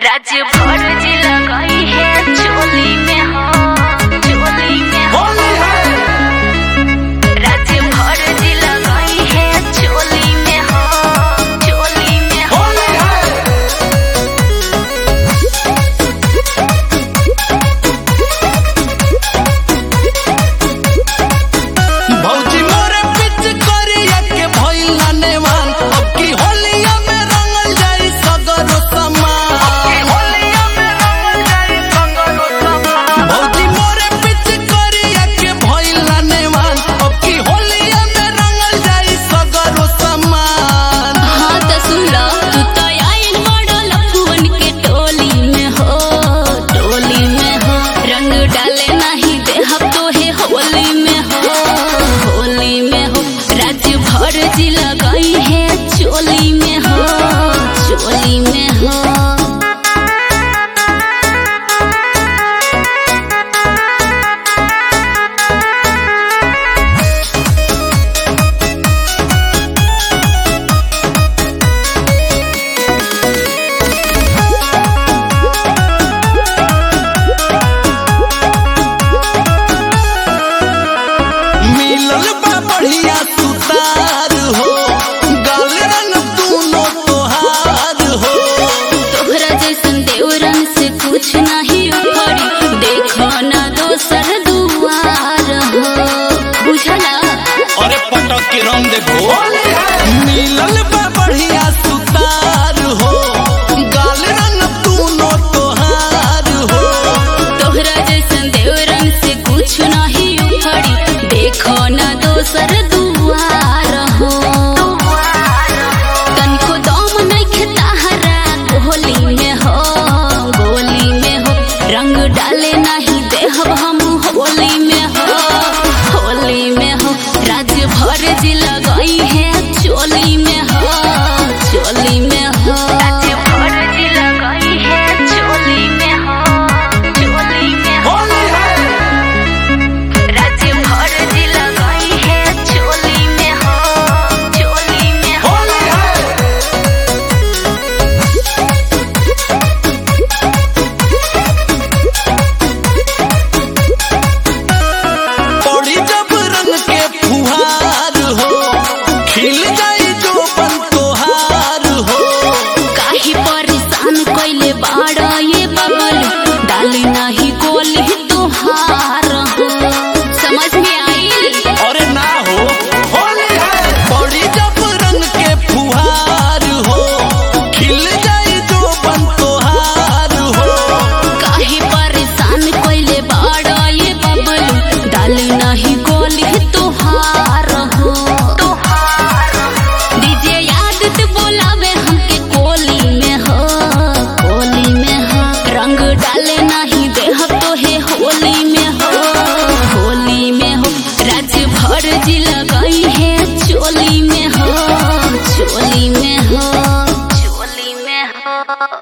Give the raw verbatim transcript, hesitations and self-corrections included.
राज्य भर जिला गई है चोली में हो चोली में हो राज्य भर जिला गई है चोली में हो चोली में हो भौजी मोरे पिच करिया के भइल नेवान अब की होलिया में रंगल जाई सगरो समान होलिया में रंगल जाई सगरो समान भौजी मोरे पिच करिया के भइल नेवान अब की होलिया में रंगल जाई सगरो समान। हाँ तो सुन लो तू तो आइल बड़ो लफुवन के टोली में हो टोली में हो रंग डाले नहीं दे हम तो है होली में हो होली में हो राज्य भर जिला गई है चोली में हो चोली में हो मिलल बा बढ़िया सुतार हो गाल रंग दूनो तोहार हो तोहरा जैसन देवरन से कुछ नहीं उखड़ी देखो ना दोसर दुआर हो बुझला अरे पटक के रंग देखो मिलल